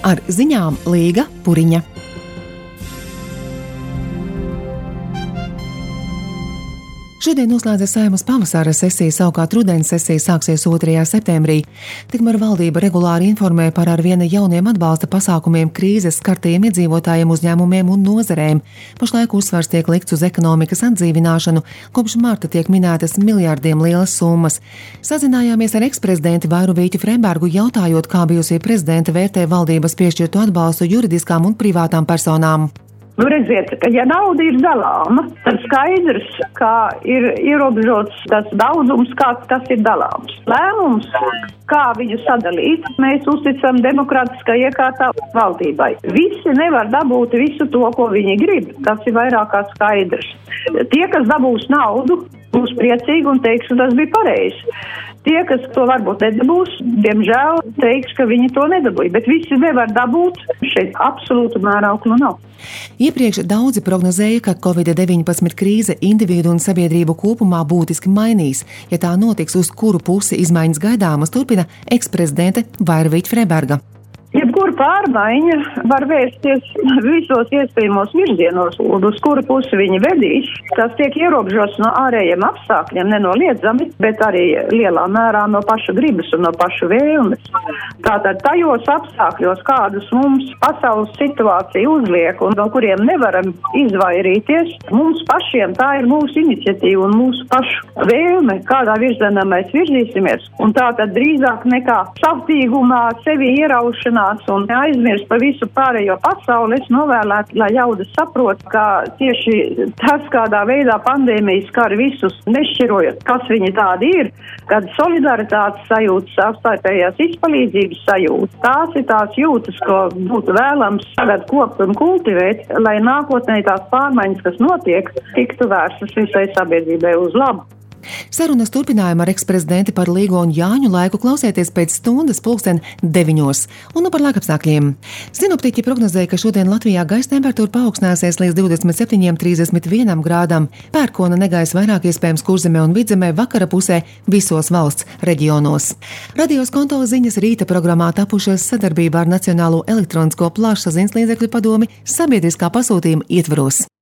Ar ziņām Līga Puriņa. Šodien noslēdzas Saeimas pavasara sesija, savukārt rudens sesija sāksies 2. septembrī. Tikmēr valdība regulāri informē par arvien jauniem atbalsta pasākumiem krīzes skartajiem iedzīvotājiem, uzņēmumiem un nozarēm. Pašlaik uzsvars tiek likts uz ekonomikas atdzīvināšanu, kopš marta tiek minētas miljārdiem lielas summas. Sazinājāmies ar eksprezidentu Vairu Vīķu Freibergu, jautājot, kā bijusī prezidenta vērtē valdības piešķirto atbalstu juridiskām un privātām personām. Redziet, ka ja nauda ir dalāma, tad skaidrs, ka ir ierobežots tas daudzums, kā tas ir dalāms. Lēmums, kā viņu sadalīt, mēs uzticam demokrātiskai iekārtā valdībai. Visi nevar dabūt visu to, ko viņi grib. Tas ir vairāk kā skaidrs. Tie, kas dabūs naudu, būs priecīgi un teiks, ka tas bija pareizi. Tie, kas to varbūt nedabūs, diemžēl teiks, ka viņi to nedabūja, bet visi nevar dabūt, šeit absolūta mērauklu nav. Iepriekš daudzi prognozēja, ka Covid-19 krīze individu un sabiedrību kopumā būtiski mainīs. Ja tā notiks, uz kuru pusi izmaiņas gaidāmas, turpina eksprezidente Vaira Vīķa Freiberga. Jebkura pārmaiņa var vērsties visos iespējamos virzienos, uz kuru pusi viņi vedīs. Tas tiek ierobežots no ārējiem apstākļiem, nenoliedzami, bet arī lielā mērā no paša gribas un no paša vēlmes. Tātad tajos apstākļos, kādus mums pasaules situācija uzliek un no kuriem nevaram izvairīties, mums pašiem tā ir mūsu iniciatīva un mūsu pašu vēlme, kādā virzienā mēs virzīsimies. Un tātad drīzāk nekā savtīgumā sevi ieraušanā un aizmirst par visu pārējo pasauli, es novēlētu, lai ļaudis saprot, ka tieši tas, kādā veidā pandēmija skar visus, nešķirojot, kas viņi tādi ir, kad solidaritātes sajūtas, savstarpējās izpalīdzības sajūtas, tās ir tās jūtas, ko būtu vēlams tagad kopt un kultivēt, lai nākotnē tās pārmaiņas, kas notiek, tiktu vērstas visai sabiedrībai uz labu. Sarunas turpinājumu ar eksprezidenti par Līgo un Jāņu laiku klausieties pēc stundas 9:00. Un nu par laikapstākļiem. Sinoptiķi prognozēja, ka šodien Latvijā gaisa temperatūra paaugstināsies līdz 27–31 grādam. Pērkona negaisa vairāk iespējams Kurzemē un Vidzemē vakara pusē visos valsts reģionos. Radios kontroles ziņas rīta programmā tapušas sadarbībā ar Nacionālo elektronisko plašsaziņas līdzekļu padomi sabiedriskā pasūtījuma ietvaros.